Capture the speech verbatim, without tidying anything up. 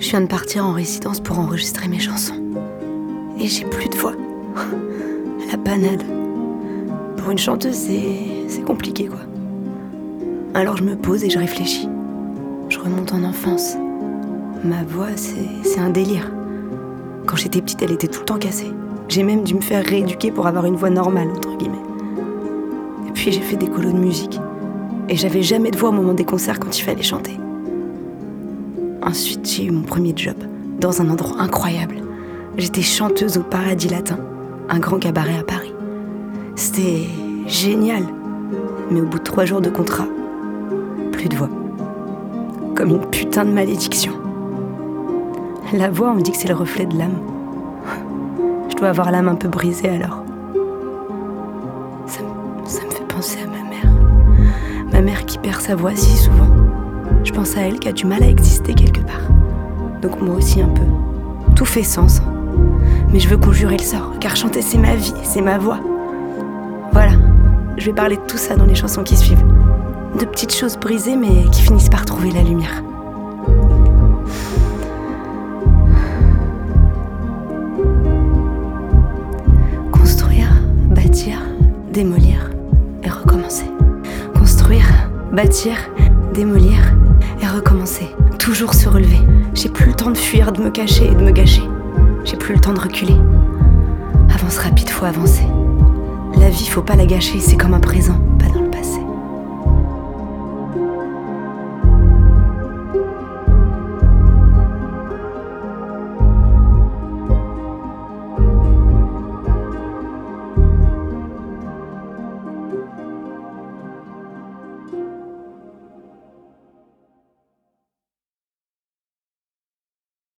Je viens de partir en résidence pour enregistrer mes chansons. Et j'ai plus de voix. La panade. Pour une chanteuse, c'est, c'est compliqué, quoi. Alors je me pose et je réfléchis. Je remonte en enfance. Ma voix, c'est, c'est un délire. Quand j'étais petite, elle était tout le temps cassée. J'ai même dû me faire rééduquer pour avoir une voix normale, entre guillemets. Et puis j'ai fait des colos de musique. Et j'avais jamais de voix au moment des concerts quand il fallait chanter. Ensuite, j'ai eu mon premier job, dans un endroit incroyable. J'étais chanteuse au Paradis Latin, un grand cabaret à Paris. C'était génial. Mais au bout de trois jours de contrat, plus de voix. Comme une putain de malédiction. La voix, on me dit que c'est le reflet de l'âme. Je dois avoir l'âme un peu brisée alors. Ça, ça me fait penser à ma mère. Ma mère qui perd sa voix si souvent. Je pense à elle qui a du mal à exister quelque part. Donc moi aussi un peu. Tout fait sens. Mais je veux conjurer le sort, car chanter c'est ma vie, c'est ma voix. Voilà, je vais parler de tout ça dans les chansons qui suivent. De petites choses brisées mais qui finissent par trouver la lumière. Construire, bâtir, démolir et recommencer. Construire, bâtir, démolir et recommencer. Toujours se relever. J'ai plus le temps de fuir, de me cacher et de me gâcher. J'ai plus le temps de reculer. Avance rapide, faut avancer. La vie, faut pas la gâcher, c'est comme un présent.